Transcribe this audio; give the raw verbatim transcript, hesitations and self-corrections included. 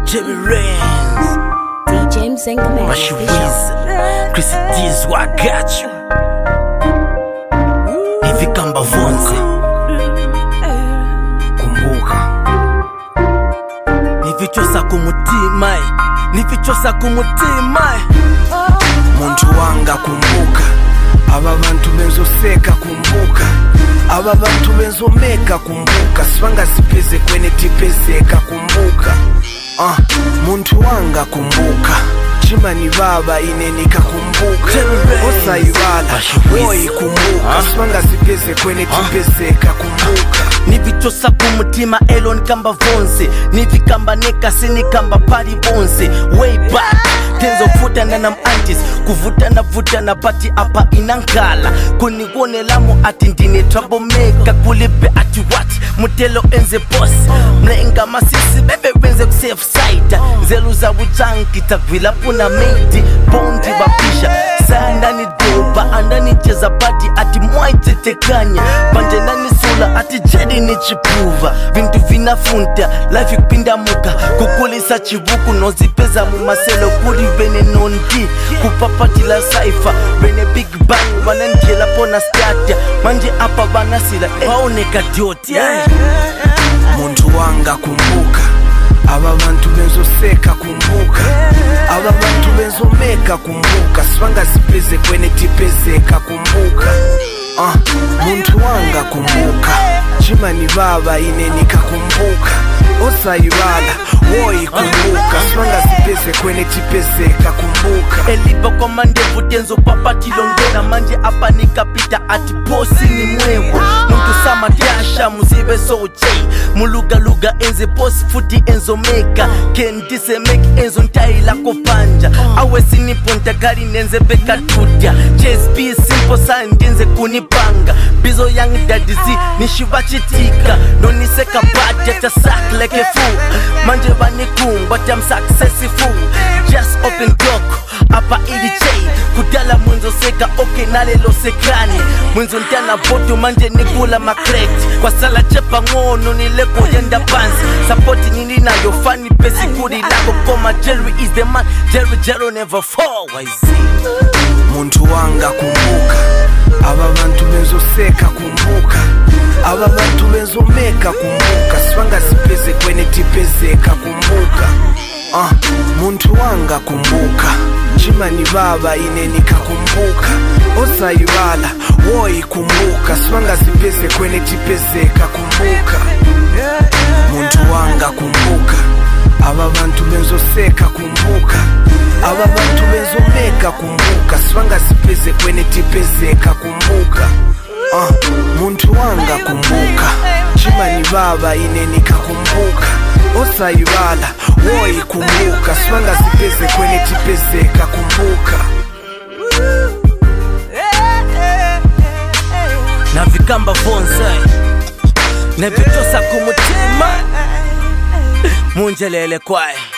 Jimmy Reigns, D J Mzenga Mashuiza, Chris D's, I got you. Hivi kamba vonze kumbuka, nivichosa kumutima, nivichosa kumutima. Muntu wanga kumbuka, aba bantu benzoseka kumbuka, aba bantu benzomeka kumbuka, sibanga sipeze kwene tipezeka kumbuka. Ah, muntu wanga kumbuka, chimani baba inenika kumbuka, osayibala woyi kumbuka, sibanga sipeze kwene tipezeka kumbuka. Nivichosa kumutima elo nikamba vonse, nivikamba neka sinikamba pari bonse. Way back tenzo vuta na nam antis, kuvuta na vuta na pati apa inankala. Kunigone lamo ati ndine troublemaker, kulipe ati what mutelo enze boss. Mlenga masisi bebe wenze safe side, zelu za wuchanki takvila puna meiti bondi bapisha. Sandani doba andani cheza pati ati mwaite tekanya, panje nani sula ati jedi ni chipuva. Vintu vinafunta life ikupinda muka, kukulisa chibuku nozipeza mu maselo kuri vene nondi. Kupapati la saifa vene big bang wananjela pona statia, manje apa vanasila waoneka dioti. Muntu wanga kumbuka, aba bantu benzoseka kumbuka, aba bantu benzomeka kumbuka, sibanga sipeze kwene tipezeka kumbuka. Ah, muntu wanga kumbuka, chimani baba inenika kumbuka, osayibala woyi kumbuka, sibanga sipeze kwene tipezeka kumbuka. Elipa kwa mandevu tenzo papati longena, manje apa nikapita ati bosi ni mwewo. Muntu sama tiasha muzive soche, muluga luga enze boss futi enzo meka. Kendise make enzo ntaila kopanja, awe siniponta gari nenze beka tutia. Chase B simple sign denze kunipanga, bizo yang dadizi nishivachitika. Noniseka bad yata sack like a fool, manje vanikum but I'm successful. Just open clock apa ili chain, kudala mwenzo seka oke nalelo sekani. Mwenzo ntana boto manje nikula makreti, kwa sala chepa ngono nileko yenda pansi. Supporti nini na yo funny pesi kudi lako koma. Jerry is the man, Jerry Jero never fall. I see. Muntu wanga kumbuka, aba bantu benzoseka kumbuka, aba bantu benzomeka kumbuka, sibanga sipeze kwene tipezeka kumbuka. Ah, muntu wanga kumbuka, chimani baba inenika kumbuka, osayibala woyi kumbuka, sibanga sipeze kwene tipezeka kumbuka. Muntu wanga kumbuka, aba bantu benzoseka kumbuka, aba bantu benzomeka kumbuka, sibanga sipeze kwene tipezeka kumbuka. Ah, muntu wanga kumbuka, chimani baba inenika kumbuka, osayibala woyi kumbuka, sibanga sipeze kwene tipezeka kumbuka. Navikamba vonse, nevichosa kumutima, munjelele kwae.